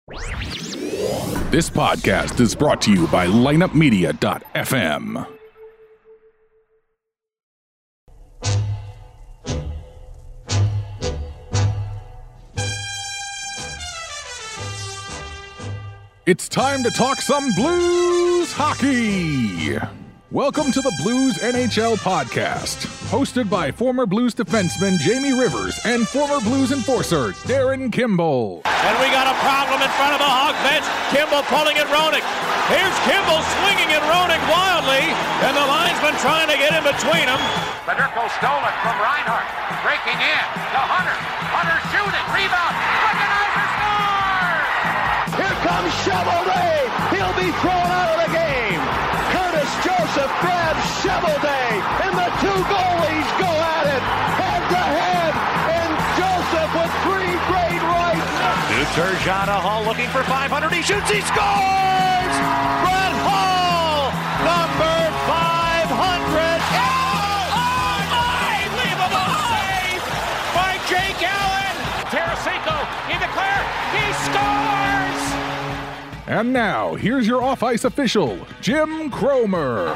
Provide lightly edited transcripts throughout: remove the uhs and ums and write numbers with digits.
This podcast is brought to you by lineupmedia.fm. It's time to talk some Blues hockey. Welcome to the Blues NHL podcast, hosted by former Blues defenseman Jamie Rivers and former Blues enforcer Darren Kimball. And we got a problem in front of the Hawk bench. Kimball pulling at Roenick. Here's Kimball swinging at Roenick wildly, and the linesman trying to get in between them. Federico stole it from Reinhart, breaking in to Hunter. Hunter shooting, rebound, Recognizer scores! Here comes Shovelday. He'll be thrown out of the game. Curtis Joseph grabs Shovelday, and the two goalies go at it head to head. And Joseph with three great rights. New Turgeon to Hall looking for 500. He shoots, he scores! Brett Hall, number 500. Unbelievable save by Jake Allen. Tarasenko in the clear. He scores! And now, here's your off-ice official, Jim Cromer.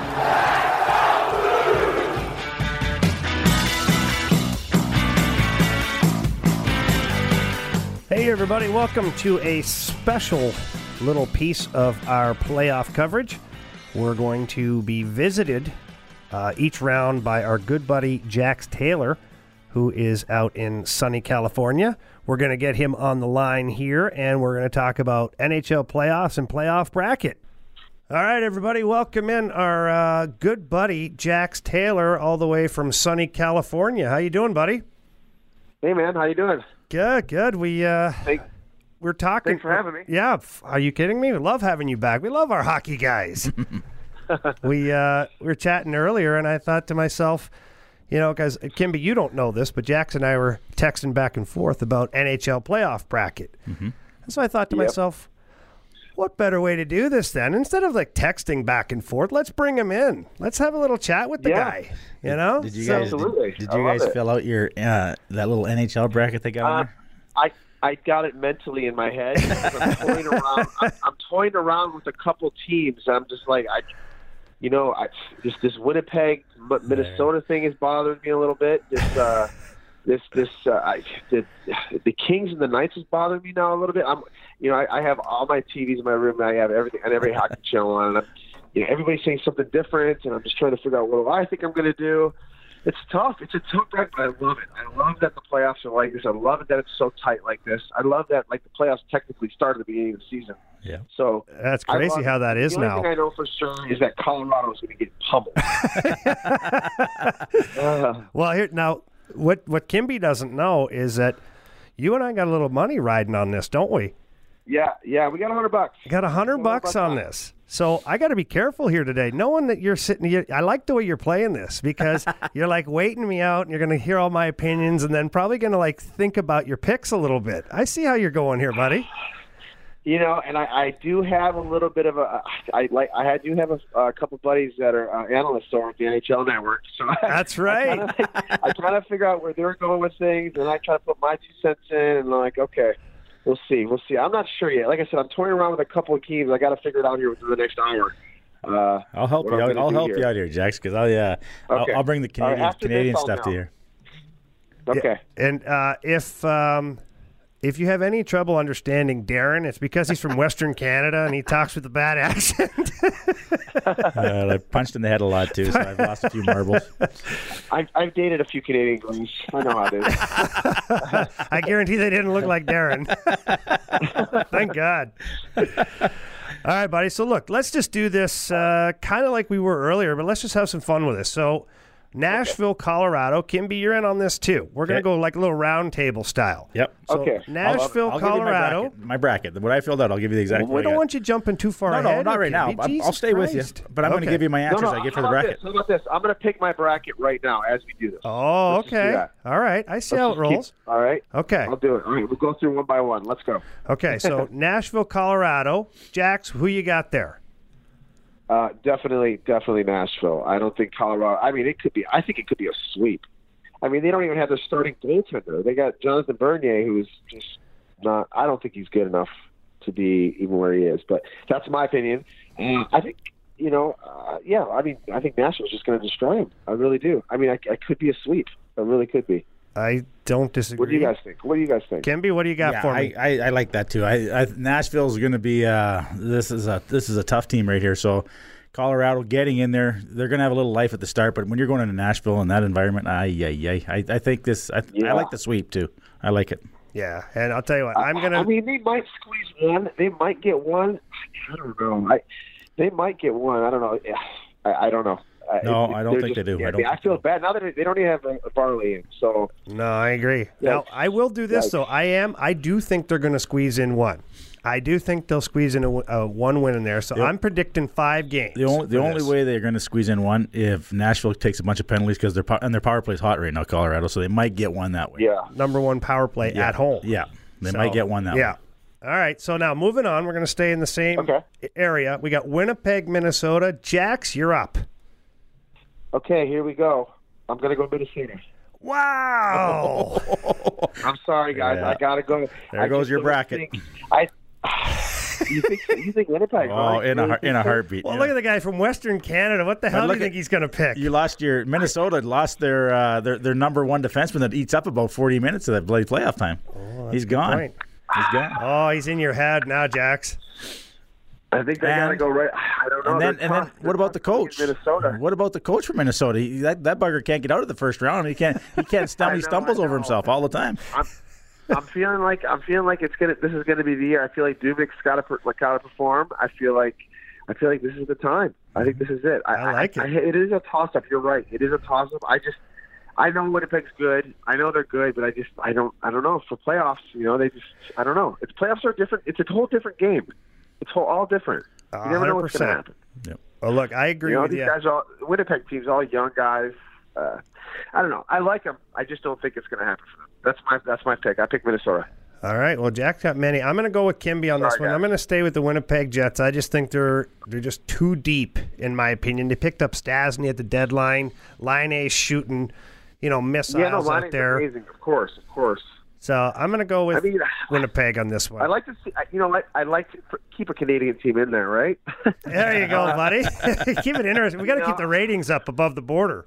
Hey everybody, welcome to a special little piece of our playoff coverage. We're going to be visited each round by our good buddy Jax Taylor, who is out in sunny California. We're going to get him on the line here, and we're going to talk about NHL playoffs and playoff bracket. All right, everybody, welcome in our good buddy Jax Taylor, all the way from sunny California. How you doing, buddy? Hey, man, how you doing? Good. We're talking. Thanks for having me. Yeah, are you kidding me? We love having you back. We love our hockey guys. we were chatting earlier, and I thought to myself, you know, because Kimby, you don't know this, but Jax and I were texting back and forth about NHL playoff bracket. Mm-hmm. And so I thought to myself, what better way to do this then? Instead of like texting back and forth, let's bring him in. Let's have a little chat with the guy. You know? Did you guys fill out your that little NHL bracket they got on there? I got it mentally in my head. I'm toying around with a couple teams. I'm just like, this Winnipeg, Minnesota thing is bothering me a little bit. The Kings and the Knights is bothering me now a little bit. I have all my TVs in my room. And I have every hockey channel on, and everybody's saying something different, and I'm just trying to figure out what I think I'm going to do. It's tough. It's a tough bracket, but I love it. I love that the playoffs are like this. I love it that it's so tight like this. I love that the playoffs technically start at the beginning of the season. Yeah. So that's crazy how that is now. The only thing I know for sure is that Colorado is going to get pummeled. Well, here now, what Kimby doesn't know is that you and I got a little money riding on this, don't we? Yeah, we got $100. Got $100 on this. So I got to be careful here today. Knowing that you're sitting here, I like the way you're playing this because you're like waiting me out and you're going to hear all my opinions and then probably going to think about your picks a little bit. I see how you're going here, buddy. And I do have a little bit of I do have a couple buddies that are analysts over at the NHL Network. So that's right. I try to figure out where they're going with things, and I try to put my 2 cents in, and okay. We'll see. I'm not sure yet. Like I said, I'm toying around with a couple of teams. I got to figure it out here within the next hour. I'll help you out. I'll help you out here, Jax, because I'll bring the Canadian stuff to you. Okay. Yeah. And if you have any trouble understanding Darren, it's because he's from Western Canada and he talks with a bad accent. I punched in the head a lot too, so I've lost a few marbles. I've dated a few Canadian girls. I know how it is. I guarantee they didn't look like Darren. Thank God. All right, buddy. So look, let's just do this kind of like we were earlier, but let's just have some fun with this. So Nashville, Colorado. Kimby, you're in on this too. We're going to go like a little round table style. Yep. So okay. Nashville, I'll Colorado. Give you my bracket. What I filled out, I'll give you the exact We don't want you jumping too far ahead. No, not right now. I'll stay with you. But I'm going to give you my answers I get for the bracket. How about this? I'm going to pick my bracket right now as we do this. Oh, okay. All right. I see how it rolls. All right. Okay. I'll do it. All right. We'll go through one by one. Let's go. Okay. So Nashville, Colorado. Jax, who you got there? Definitely Nashville. I don't think Colorado. I mean, I think it could be a sweep. I mean, they don't even have their starting goaltender. They got Jonathan Bernier, who's just not. I don't think he's good enough to be even where he is. But that's my opinion. I think, I think Nashville's just going to destroy him. I really do. I mean, I could be a sweep. I really could be. I don't disagree. What do you guys think? Kimby, what do you got for me? I like that too. Nashville's going to be this is a tough team right here. So Colorado getting in there, they're going to have a little life at the start. But when you're going into Nashville in that environment, I think this. I like the sweep too. I like it. Yeah, and I'll tell you what, I mean, they might squeeze one. They might get one. I don't know. They might get one. I don't know. I don't know. No, I don't think they do. I feel bad now that they don't even have a Varley in. So no, I agree. Now I will do this though. I do think they're going to squeeze in one. I do think they'll squeeze in a one win in there. So I'm predicting 5 games. The only way they're going to squeeze in one if Nashville takes a bunch of penalties because their power play is hot right now, Colorado. So they might get one that way. Yeah, number 1 power play at home. Yeah, they might get one that way. Yeah. All right, so now moving on, we're going to stay in the same area. We got Winnipeg, Minnesota. Jax, you're up. Okay, here we go. I'm going to go Minnesota. Wow. I'm sorry, guys. Yeah. I got to go. There goes your bracket. You think Winnipeg? Oh, in a heartbeat. Well, look at the guy from Western Canada. What the hell do you think he's going to pick? Minnesota lost their number 1 defenseman that eats up about 40 minutes of that bloody playoff time. Oh, he's gone. Point. He's gone. Oh, he's in your head now, Jax. I think they got to go right. I don't know. And then what about the coach? Minnesota. What about the coach for Minnesota? That bugger can't get out of the first round. He can't stumble. He stumbles over himself all the time. I'm feeling like this is gonna be the year. I feel like Dubnik's got to perform. I feel like this is the time. I think this is it. I like it. It is a toss up. You're right. It is a toss up. I know Winnipeg's good. I know they're good, but I don't know for playoffs. I don't know. Playoffs are different. It's a whole different game. It's all different. You never know what's going to happen. Yep. Well, look, I agree with you. These guys, Winnipeg teams, all young guys. I don't know. I like them. I just don't think it's going to happen for them. That's my pick. I pick Minnesota. All right. Well, Jack got many. I'm going to go with Kimby on this one. I'm going to stay with the Winnipeg Jets. I just think they're just too deep, in my opinion. They picked up Stasny at the deadline. Line A shooting, missiles out there. Amazing. Of course. So I'm going to go with Winnipeg on this one. I like to see. I like to keep a Canadian team in there, right? There you go, buddy. Keep it interesting. We got to keep the ratings up above the border.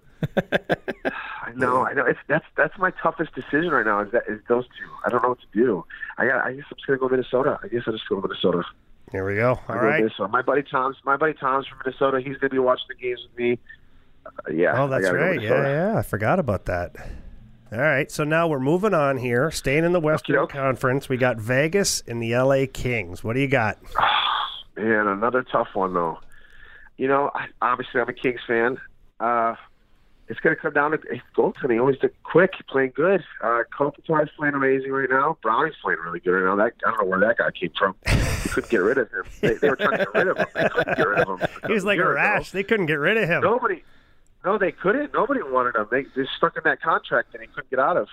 I know. That's my toughest decision right now. Is those two? I don't know what to do. I guess I'm just going to go Minnesota. I guess I'll just go Minnesota. Here we go. All right. Minnesota. My buddy Tom's from Minnesota. He's going to be watching the games with me. Oh, that's right. Yeah. I forgot about that. All right, so now we're moving on here. Staying in the Western Conference, we got Vegas and the LA Kings. What do you got? Man, another tough one, though. Obviously I'm a Kings fan. It's going to come down to goaltending. Always quick, playing good. Kopitar's playing amazing right now. Brownie's playing really good right now. I don't know where that guy came from. They couldn't get rid of him. They were trying to get rid of him. They couldn't get rid of him. He was like a rash. They couldn't get rid of him. No, they couldn't. Nobody wanted him. They're stuck in that contract that he couldn't get out of.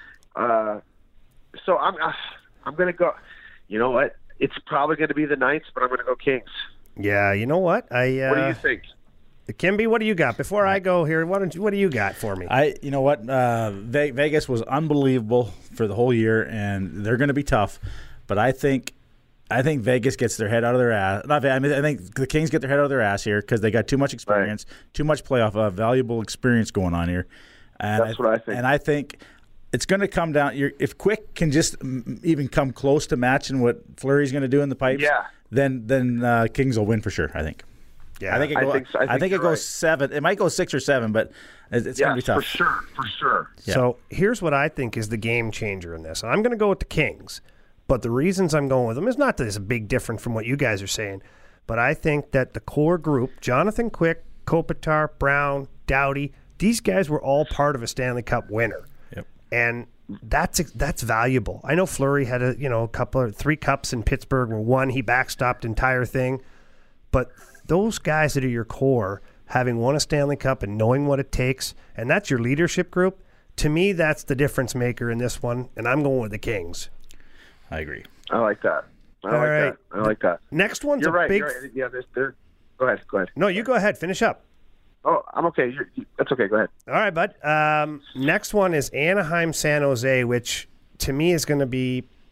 So I'm going to go. You know what? It's probably going to be the Knights, but I'm going to go Kings. Yeah, you know what? What do you think? Kimby, what do you got? Before I go here, what do you got for me? You know what? Vegas was unbelievable for the whole year, and they're going to be tough. But I think Vegas gets their head out of their ass. I think the Kings get their head out of their ass here because they got too much experience, too much playoff valuable experience going on here. And that's what I think. And I think it's going to come down. If Quick can just even come close to matching what Fleury's going to do in the pipes, then Kings will win for sure. I think. Yeah, I think it goes 7. It might go 6 or 7, but it's going to be tough. For sure. Yeah. So here's what I think is the game changer in this. I'm going to go with the Kings. But the reasons I'm going with them is not that it's a big difference from what you guys are saying, but I think that the core group, Jonathan Quick, Kopitar, Brown, Doughty, these guys were all part of a Stanley Cup winner. Yep. And that's valuable. I know Fleury had a couple of 3 cups in Pittsburgh were won. He backstopped the entire thing. But those guys that are your core, having won a Stanley Cup and knowing what it takes, and that's your leadership group, to me that's the difference maker in this one, and I'm going with the Kings. I agree. I like that. I like that. Next one's You're right. big. You're right. Yeah, Go ahead. No, you go ahead. Finish up. Oh, I'm okay. That's okay. Go ahead. All right, bud. Next one is Anaheim, San Jose, which to me is going to be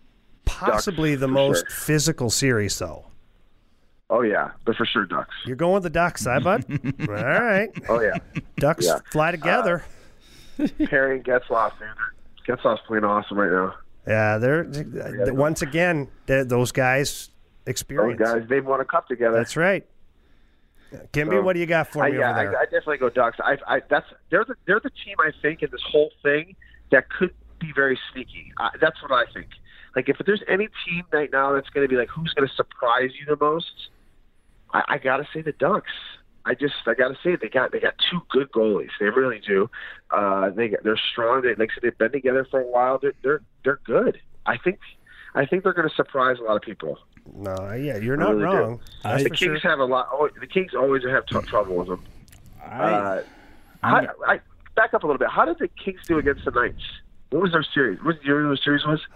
possibly Ducks, the for most sure. physical series, though. Oh, yeah, but for sure Ducks. You're going with the Ducks, huh, bud? All right. Oh, yeah. Ducks Yeah. fly together. Perry and Getzlaf, dude. Getzlaf's playing awesome right now. Yeah, once again, those guys Those experience. guys, they've won a cup together. That's right. Kimby, So, what do you got for me over there? I definitely go Ducks. They're the team I think in this whole thing that could be very sneaky. That's what I think. Like if there's any team right now that's going to be like who's going to surprise you the most, I got to say the Ducks. I got to say they got two good goalies. They really do. They're strong. Like I said, they've been together for a while. They're good. I think they're going to surprise a lot of people. No, yeah, you're not really wrong. The Kings have a lot. The Kings always have trouble with them. I back up a little bit. How did the Kings do against the Knights? What was their series? What do you remember the series was?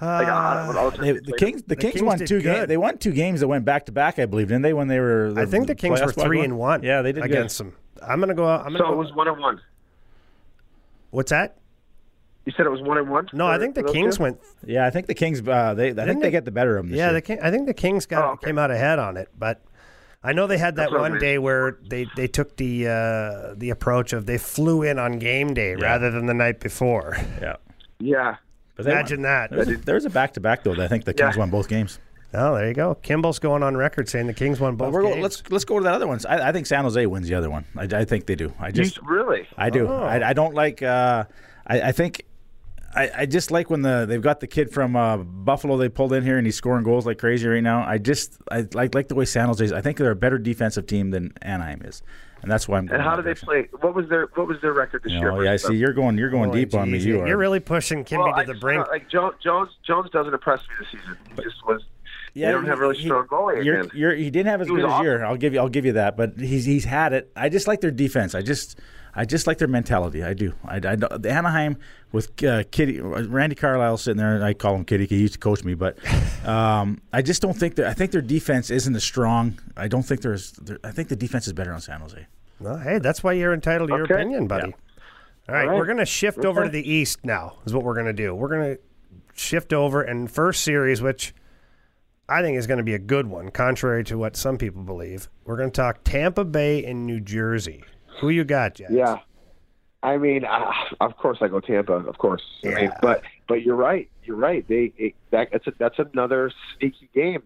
The Kings won did 2 games. good. They won 2 games that went back to back, I believe, didn't they? When they were, I think the Kings were playoff spot 3-1. Yeah, they did against them. I'm gonna go out. So it was 1-1. What's that? You said it was 1-1. No, I think the Kings went. Yeah, I think the Kings. I think they get the better of them. This Yeah, year. I think the Kings came out ahead on it, but I know they had that one day where they took the approach of they flew in on game day rather than the night before. Yeah. Yeah. But they Imagine that. There's a back-to-back though. I think the Kings won both games. Oh, there you go. Kimball's going on record saying the Kings won both games. Let's go to the other ones. I think San Jose wins the other one. I think they do. Really? I do. Oh. I don't like. I think. I just like when they've got the kid from Buffalo they pulled in here and he's scoring goals like crazy right now. I like the way San Jose is. I think they're a better defensive team than Anaheim is, and that's why I'm. And how do they play? What was their record this year? Oh yeah, I see you're going deep on me. You are. You're really pushing Kimby to the brink. Like Jones doesn't impress me this season. He just was. They don't have a really strong goalie again. He didn't have as good as year. I'll give you that, but he's had it. I just like their defense. I just like their mentality. I do. The Anaheim with Kitty, Randy Carlisle sitting there. I call him Kitty. He used to coach me, but I just don't think I think their defense isn't as strong. I don't think I think the defense is better on San Jose. Well, hey, that's why you're entitled to your opinion, buddy. Yeah. All right, we're going to shift over to the East now. Is what we're going to do. We're going to shift over and first series, which I think is going to be a good one, contrary to what some people believe. We're going to talk Tampa Bay and New Jersey. Who you got, Jack? Yeah, I mean, of course I go Tampa. Of course, yeah. I mean, but you're right. You're right. That's another sneaky game.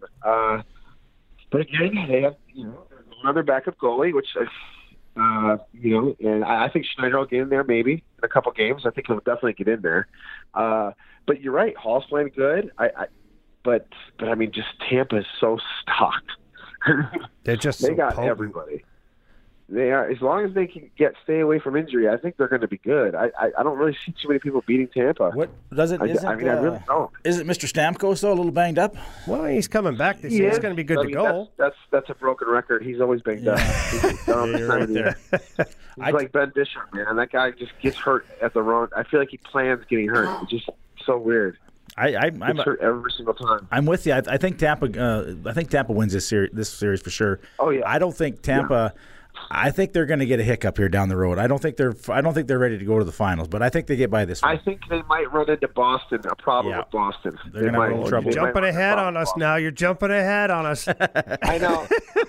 But again, they have another backup goalie, which and I think Schneider will get in there maybe in a couple games. I think he'll definitely get in there. But you're right. Hall's playing good. But I mean, just Tampa is so stocked. They're just they so got potent. everybody. They are, as long as they can stay away from injury, I think they're going to be good. I don't really see too many people beating Tampa. What does it? I really don't. Is it Mr. Stamkos though? A little banged up. Well, he's coming back this year. He's going to be good to go. That's a broken record. He's always banged up. You're right there. He's like Ben Bishop, man. That guy just gets hurt at the wrong. I feel like he plans getting hurt. It's just so weird. I'm hurt every single time. I'm with you. I think Tampa. I think Tampa wins this series for sure. Oh yeah. I don't think Tampa. Yeah. I think they're going to get a hiccup here down the road. I don't think they're ready to go to the finals, but I think they get by this one. I think they might run into Boston. A problem with Boston. They're going to have trouble. You're jumping ahead on us now. You're jumping ahead on us. I know.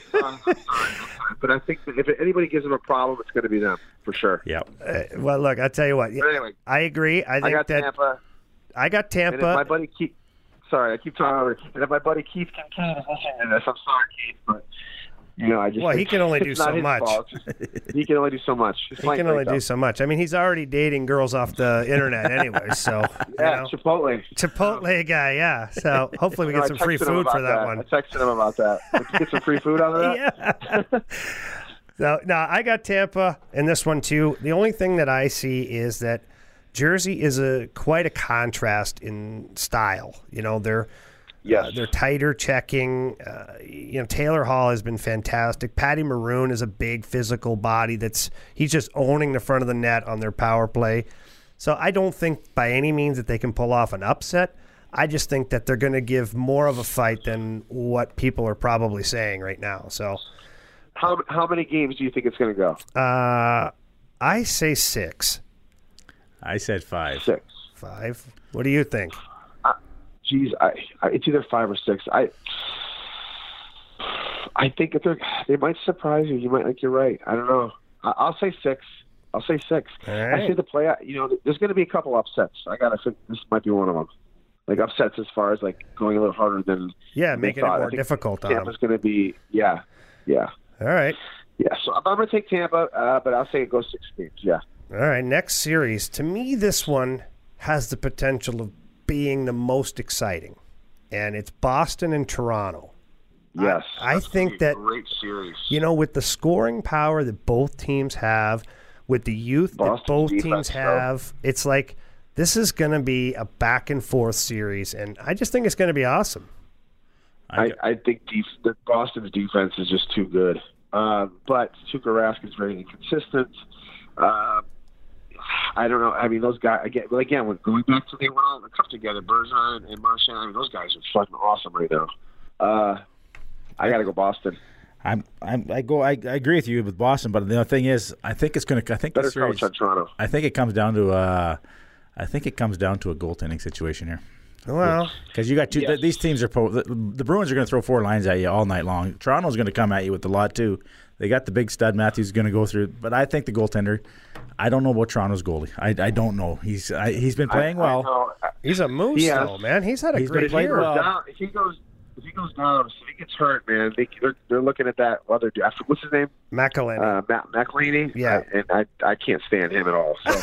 But I think that if anybody gives them a problem, it's going to be them for sure. Yeah. Well, look, I'll tell you what. But anyway, I agree. I got Tampa. I got Tampa. And if my buddy Keith. Sorry, I keep talking over. And if my buddy Keith Kincaid is listening to this, I'm sorry, Keith, but. I just he can only do so much. He can only do so much. He can only do so much. I mean, he's already dating girls off the internet anyway. So yeah, Chipotle guy. Yeah. So hopefully we get some free food for that one. I texted him about that. Let's get some free food out of that. Yeah. No, I got Tampa in this one too. The only thing that I see is that Jersey is quite a contrast in style. They're tighter checking. Taylor Hall has been fantastic. Patty Maroon is a big physical body he's just owning the front of the net on their power play. So I don't think by any means that they can pull off an upset. I just think that they're going to give more of a fight than what people are probably saying right now. So how many games do you think it's going to go? I say 6. I said 5. 6. 5. What do you think? Geez, it's either 5 or 6. I think if they might surprise you. You might you're right. I don't know. I'll say 6. I'll say 6. All right. I say the play. There's going to be a couple upsets. I gotta think this might be one of them. Like upsets as far as like going a little harder than making it more difficult on them. Tampa's going to be yeah. All right. Yeah, so I'm going to take Tampa, but I'll say it goes 6 games. Yeah. All right. Next series. To me, this one has the potential of being the most exciting, and it's Boston and Toronto. Yes, I think that great series. With the scoring power that both teams have, with the youth that both teams have, it's like this is going to be a back and forth series, and I just think it's going to be awesome. I think that Boston's defense is just too good, but Tuukka Rask is very inconsistent. I don't know. I mean, those guys again. When going back to they went all come together, Bergeron and Marchand. I mean, those guys are fucking awesome right now. I got to go Boston. I agree with you with Boston, but the thing is, I think it's going to. I think better the series, coach on Toronto. I think it comes down to a goaltending situation here. Well, because you got two. Yes. These teams are the Bruins are going to throw 4 lines at you all night long. Toronto's going to come at you with a lot too. They got the big stud Matthews going to go through, but I think the goaltender. I don't know about Toronto's goalie. I don't know. He's been playing well. He's a moose, though, man. He's had a great year. If he goes down, if he gets hurt, man, they're looking at that other dude. What's his name? McElhinney. McElhinney. Yeah, I can't stand him at all. So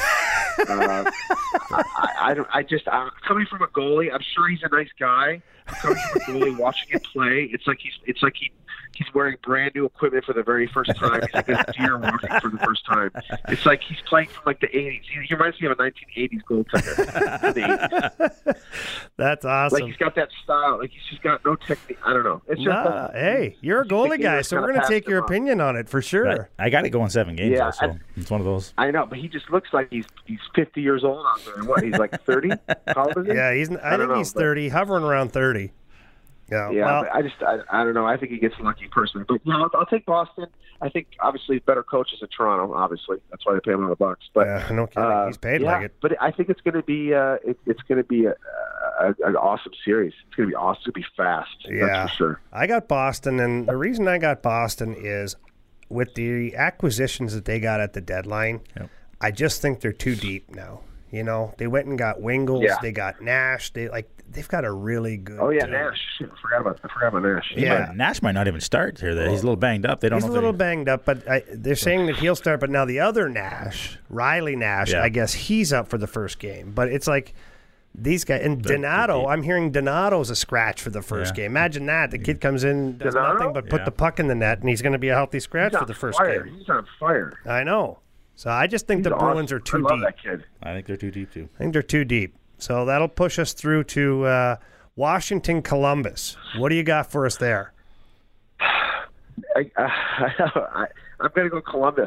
I'm coming from a goalie. I'm sure he's a nice guy. I'm coming from a goalie, watching him play. It's like he's wearing brand new equipment for the very first time. He's like a deer walking for the first time. It's like he's playing from like the 80s. He reminds me of a 1980s goaltender. The 80s. That's awesome. Like he's got that style. Like he's just got no technique. I don't know. It's just hey, you're a goalie guy, so we're going to take your opinion on it for sure. I got to go in 7 games. Yeah, so it's one of those. I know, but he just looks like he's 50 years old out there. What? He's like 30. How old is he? Yeah, I think he's 30, hovering around 30. Yeah, well, but I don't know. I think he gets lucky personally, but I'll take Boston. I think obviously better coaches in Toronto. Obviously, that's why they pay him $100 bucks. But no kidding, he's paid like it. But I think it's going to be an awesome series. It's going to be awesome. It's going to be fast. Yeah, that's for sure. I got Boston, and the reason I got Boston is with the acquisitions that they got at the deadline. Yep. I just think they're too deep now. They went and got Wingles. Yeah. They got Nash. They've got a really good. Oh yeah, Nash. Shit, I forgot about Nash. Yeah, Nash might not even start here. He's a little banged up. They don't. He's a little banged up, but they're saying that he'll start. But now the other Nash, Riley Nash, I guess he's up for the first game. But it's like these guys and Donato. I'm hearing Donato's a scratch for the first game. Imagine that the kid comes in, does nothing but put the puck in the net, and he's going to be a healthy scratch for the first game. He's on fire. I know. So I just think the Bruins are too deep. I love that kid. I think they're too deep too. I think they're too deep. So that'll push us through to Washington, Columbus. What do you got for us there? I'm going to go Columbus.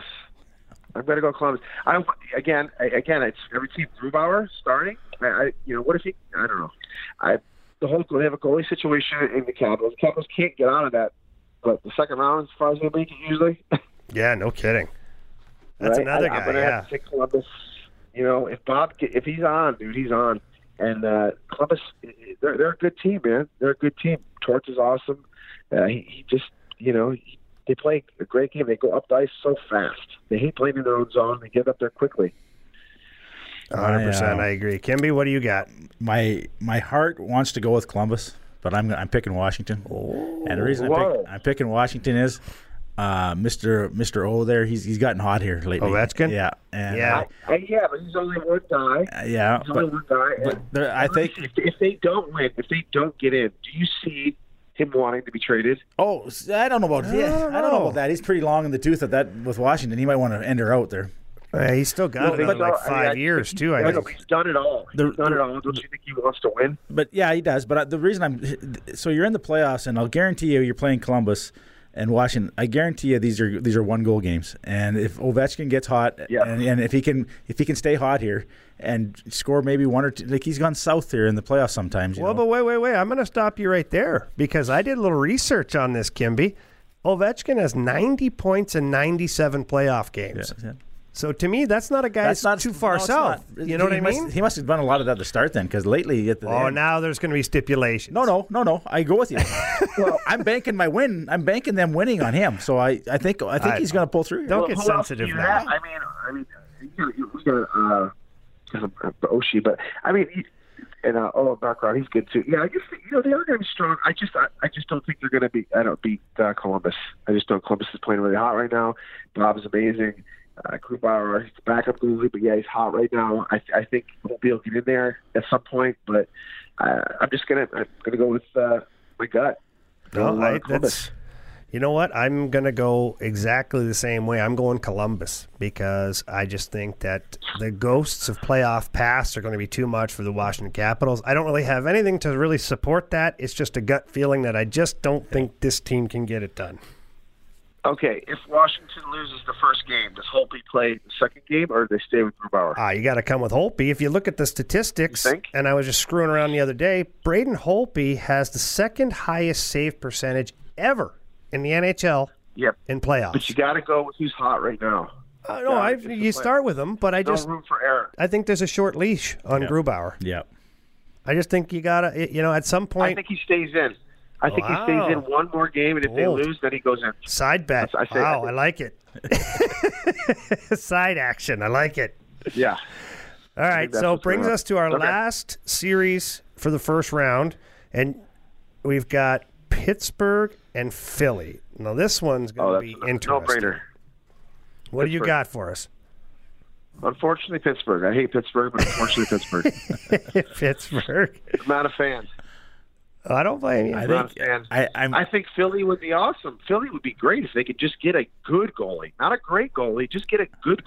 Again, it's every team. Grubauer starting. What if he? I don't know. They have a goalie situation in the Capitals. The Capitals can't get out of that. But the second round, as far as they make it, usually. Yeah, no kidding. That's right? Another guy. I'm going to have to take Columbus. If he's on, dude, he's on. And Columbus, they're a good team, man. They're a good team. Torts is awesome. He just, they play a great game. They go up the ice so fast. They hate playing in their own zone. They get up there quickly. 100%. I agree. Kimby, what do you got? My heart wants to go with Columbus, but I'm picking Washington. Oh, and the reason I'm picking Washington is Mr. O there, he's gotten hot here lately. Ovechkin? Yeah. And, but he's only one guy. I think if they don't win, if they don't get in, do you see him wanting to be traded? Oh, I don't know about that. I don't know about that. He's pretty long in the tooth at that with Washington. He might want to end her out there. He's still got another 5 years, too, I think. He's done it all. Don't you think he wants to win? But, yeah, he does. But the reason so you're in the playoffs, and I'll guarantee you're playing Columbus and Washington. I guarantee you these are 1-goal games. And if Ovechkin gets hot, and if he can stay hot here and score maybe 1 or 2, like he's gone south here in the playoffs sometimes. But wait. I'm going to stop you right there because I did a little research on this, Kimby. Ovechkin has 90 points in 97 playoff games. Yeah. So to me, that's not a guy that's too far south. You know what I mean? He must have done a lot of that at the start then, because lately at the end, now there's going to be stipulations. No. I go with you. Well, I'm banking my win. I'm banking them winning on him. So I think he's going to pull through. Don't get sensitive now. I mean, we got Oshie, but I mean, background, he's good too. Yeah, I just they are going to be strong. I just don't think they're going to beat Columbus. I just don't. Columbus is playing really hot right now. Bob's amazing. Grubauer, he's the backup goalie, but yeah, he's hot right now. I think he'll be able to get in there at some point, but I'm gonna go with my gut. You know what? I'm going to go exactly the same way. I'm going Columbus because I just think that the ghosts of playoff past are going to be too much for the Washington Capitals. I don't really have anything to really support that. It's just a gut feeling that I just don't think this team can get it done. Okay, if Washington loses the first game, does Holtby play the second game, or do they stay with Grubauer? You got to come with Holtby. If you look at the statistics, and I was just screwing around the other day, Braden Holtby has the second highest save percentage ever in the NHL in playoffs. But you got to go with who's hot right now. You start with him, but no room for error. I think there's a short leash on Grubauer. Yeah. I just think you got to, at some point. I think he stays in. I think he stays in one more game, and if they lose, then he goes in. Side bet. I like it. Side action. I like it. Yeah. All right, so it brings us to our last series for the first round, and we've got Pittsburgh and Philly. Now, this one's going to be interesting. No-brainer. What do you got for us? Unfortunately, Pittsburgh. I hate Pittsburgh, but unfortunately, Pittsburgh. Pittsburgh. I'm not a fan. I don't blame you. I think Philly would be awesome. Philly would be great if they could just get a good goalie. Not a great goalie, just get a good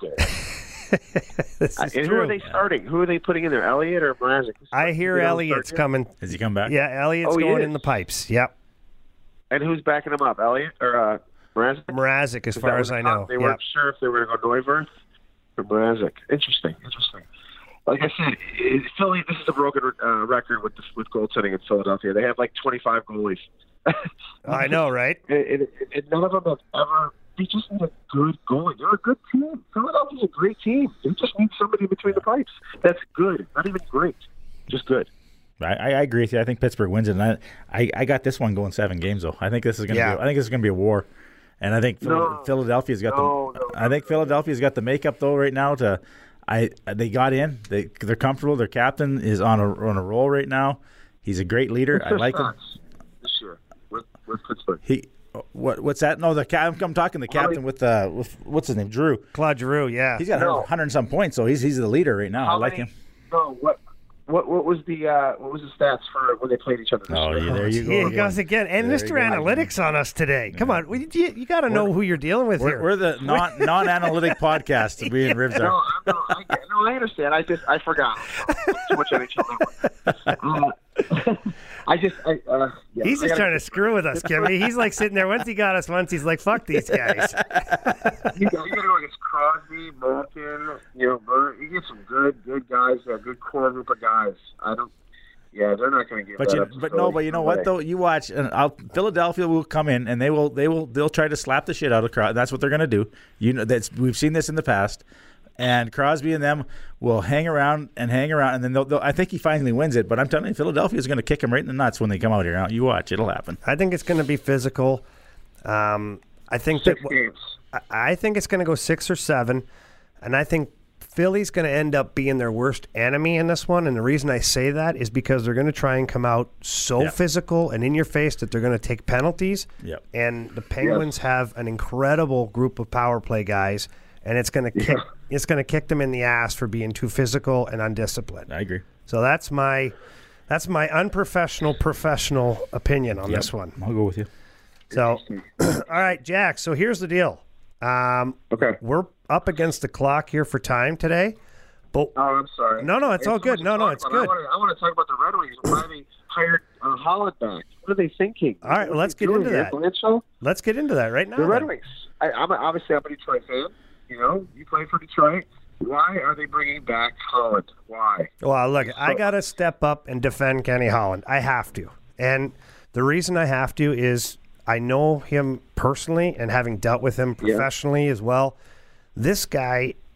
goalie. Who are they starting? Who are they putting in there, Elliott or Mrazek? I hear Elliott's coming. Has he come back? Yeah, Elliott's going in the pipes. Yep. And who's backing him up, Elliott or Mrazek? Mrazek, as far as I know. They weren't sure if they were going to go Neuwirth or Mrazek. Interesting. Like I said, Philly. This is a broken record with goaltending in Philadelphia. They have like 25 goalies. I know, right? And none of them have ever. They just need a good goalie. They're a good team. Philadelphia's a great team. They just need somebody between the pipes. That's good. Not even great. Just good. I agree with you. I think Pittsburgh wins it. And I got this one going 7 games though. I think this is going to. I think this is going to be a war. And I think Philadelphia's got I think Philadelphia's got the makeup though right now to. They got in. They're comfortable. Their captain is on a roll right now. He's a great leader. I like him. This year with Pittsburgh. What's that? No, I'm talking the captain with what's his name? Drew. Claude Giroux. Yeah, he's got 100 and some points, so he's the leader right now. I like him. No, what was the stats for when they played each other? There you go. Here he goes again. And Mr. Analytics on us today. Come on, you got to know who you're dealing with here. We're the non-analytic podcast. We and Rivs are. No, I understand. I forgot. Too much NHL Network. He's just trying to screw with us, Kimmy. He's like sitting there. Once he got us, he's like, "Fuck these guys." You got to go against Crosby, Malkin, Burt. You get some good guys, a good core group of guys. They're not going to get. But you know what though? You watch, and Philadelphia will come in and they'll try to slap the shit out of Crosby. That's what they're going to do. We've seen this in the past. And Crosby and them will hang around, and then I think he finally wins it. But I'm telling you, Philadelphia is going to kick him right in the nuts when they come out here. You watch, it'll happen. I think it's going to be physical. I think 6 games. I think it's going to go 6 or 7, and I think Philly's going to end up being their worst enemy in this one. And the reason I say that is because they're going to try and come out so physical and in your face that they're going to take penalties. Yep. And the Penguins have an incredible group of power play guys. And it's going to kick them in the ass for being too physical and undisciplined. I agree. So that's my unprofessional professional opinion on this one. I'll go with you. So, all right, Jack. So here's the deal. Okay. We're up against the clock here for time today. But I'm sorry. No, it's all good. No, it's good. I want to talk about the Red Wings. Why they hired Holland back? What are they thinking? All right, well, let's get into that. Let's get into that right now. The Red Wings. I'm a Detroit fan. You play for Detroit. Why are they bringing back Holland? Why? Well, look, I got to step up and defend Kenny Holland. I have to. And the reason I have to is I know him personally and having dealt with him professionally as well. This guy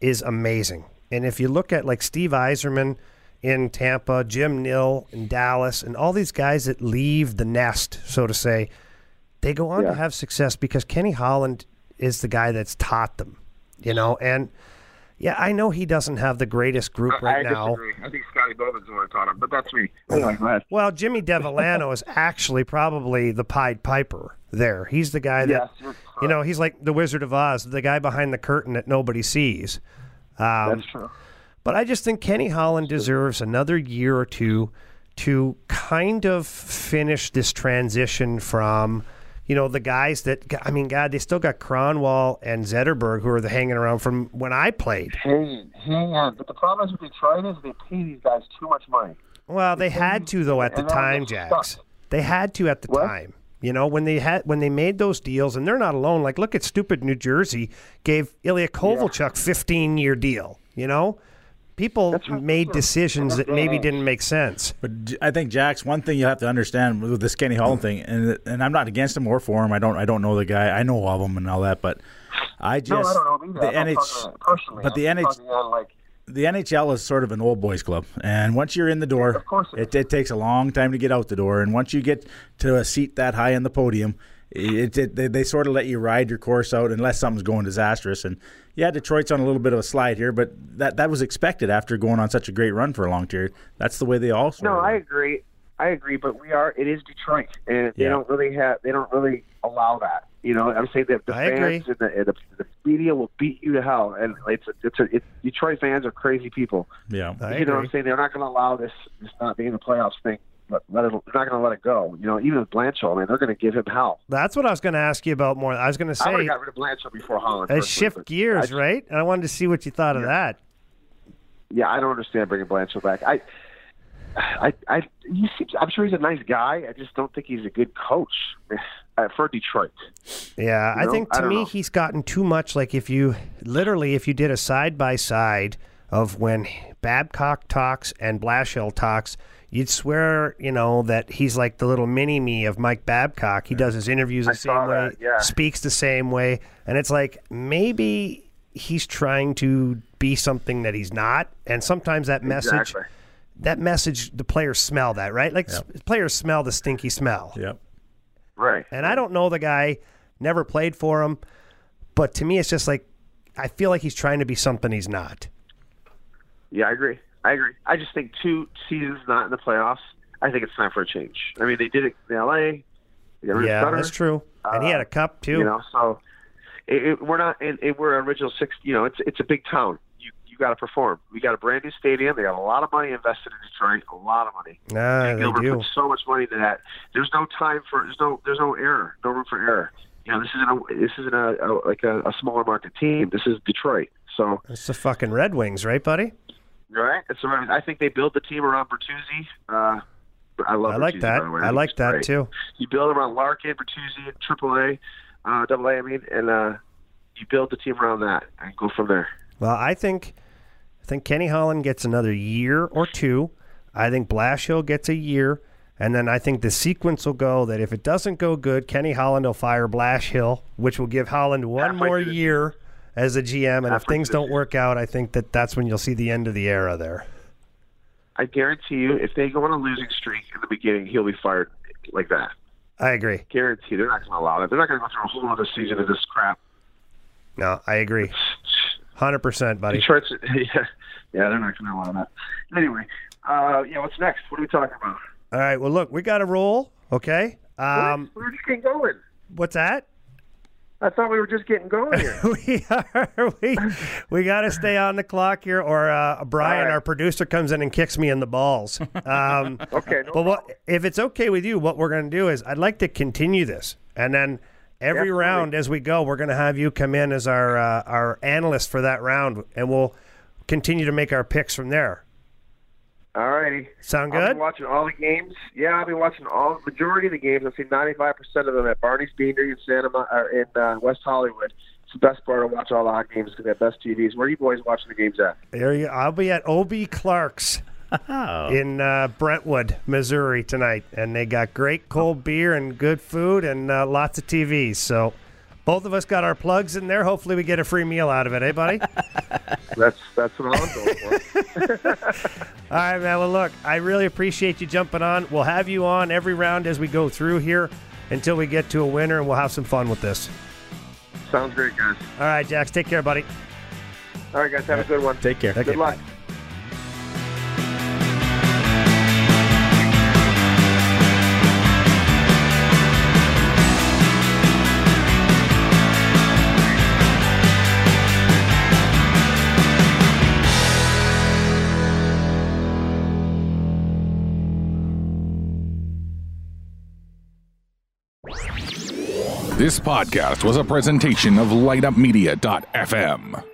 is amazing. And if you look at like Steve Yzerman in Tampa, Jim Nill in Dallas, and all these guys that leave the nest, so to say, they go on to have success because Kenny Holland is the guy that's taught them, and yeah, I know he doesn't have the greatest group right now. Disagree. I think Scotty Bowman's the one who taught him, but that's me. Anyway, go ahead. Well, Jimmy Devellano is actually probably the Pied Piper there. He's the guy that, he's like the Wizard of Oz, the guy behind the curtain that nobody sees. That's true. But I just think Kenny Holland deserves another year or two to kind of finish this transition from, the guys that, God, they still got Cronwall and Zetterberg who are hanging around from when I played. Hang on. But the problem is with Detroit is they pay these guys too much money. Well, they had to, though, at the time, Jax. They had to at the time. When they made those deals, and they're not alone. Like, look at stupid New Jersey gave Ilya Kovalchuk 15-year deal, People made decisions that maybe didn't make sense. But I think, Jax, one thing you have to understand with this Kenny Holland thing, and I'm not against him or for him. I don't know the guy. I know of him and all that, but I just I don't know either. The NHL is sort of an old boys club, and once you're in the door, of course it takes a long time to get out the door, and once you get to a seat that high in the podium, they sort of let you ride your course out unless something's going disastrous. And yeah, Detroit's on a little bit of a slide here, but that was expected after going on such a great run for a long period. That's the way they all sort of I agree, but it is Detroit, and they don't really allow that. I'm saying that the fans and the media will beat you to hell, and Detroit fans are crazy people. Yeah, what I'm saying? They're not going to allow this not being a playoffs thing. But they're not going to let it go. Even with Blanchard, they're going to give him hell. That's what I was going to ask you about more. I was going to say, I would have got rid of Blanchard before Holland. Shift gears, right? And I wanted to see what you thought of that. Yeah, I don't understand bringing Blanchard back. I'm sure he's a nice guy. I just don't think he's a good coach for Detroit. Yeah, I think to me he's gotten too much. Like if you did a side by side of when Babcock talks and Blashill talks, you'd swear, that he's like the little mini-me of Mike Babcock. He does his interviews the same way, speaks the same way, and it's like maybe he's trying to be something that he's not, and sometimes that message, the players smell that, right? Like players smell the stinky smell. Yep. Right. And I don't know the guy, never played for him, but to me it's just like I feel like he's trying to be something he's not. Yeah, I agree. I just think 2 seasons not in the playoffs, I think it's time for a change. I mean, they did it in L.A. Yeah, that's true. And he had a cup, too. So we're not – we're original six – it's a big town. You got to perform. We got a brand new stadium. They got a lot of money invested in Detroit, a lot of money. They do. Put so much money into that. There's no time for – there's no error, no room for error. This isn't a smaller market team. This is Detroit. So it's the fucking Red Wings, right, buddy? Right. So I think they build the team around Bertuzzi. I like Bertuzzi, that. by the way. I like that great. too. You build around Larkin, Bertuzzi, AAA, AA. And you build the team around that and go from there. Well, I think Kenny Holland gets another year or two. I think Blashill gets a year, and then I think the sequence will go that if it doesn't go good, Kenny Holland will fire Blashill, which will give Holland one more year as a GM, and if things don't work out, I think that's when you'll see the end of the era there. I guarantee you, if they go on a losing streak in the beginning, he'll be fired like that. I agree. Guarantee. They're not going to allow that. They're not going to go through a whole other season of this crap. No, I agree. 100%, buddy. Detroit's, they're not going to allow that. Anyway, what's next? What are we talking about? All right, well, look, we got to roll, okay? We're just getting going. What's that? I thought we were just getting going here. We are. We got to stay on the clock here, or Brian, right. Our producer, comes in and kicks me in the balls. Okay. But if it's okay with you, what we're going to do is I'd like to continue this, and then every round as we go, we're going to have you come in as our analyst for that round, and we'll continue to make our picks from there. All righty. Sound good? I've been watching all the games. Yeah, I've been watching majority of the games. I've seen 95% of them at Barney's Beanery in West Hollywood. It's the best part to watch all the hot games because they have best TVs. Where are you boys watching the games at? I'll be at O.B. Clark's in Brentwood, Missouri tonight, and they got great cold beer and good food and lots of TVs. So both of us got our plugs in there. Hopefully we get a free meal out of it, eh, buddy? That's what I'm going for. All right, man. Well, look, I really appreciate you jumping on. We'll have you on every round as we go through here until we get to a winner, and we'll have some fun with this. Sounds great, guys. All right, Jax. Take care, buddy. All right, guys. Have a good one. Take care. Good luck. This podcast was a presentation of LightUpMedia.fm.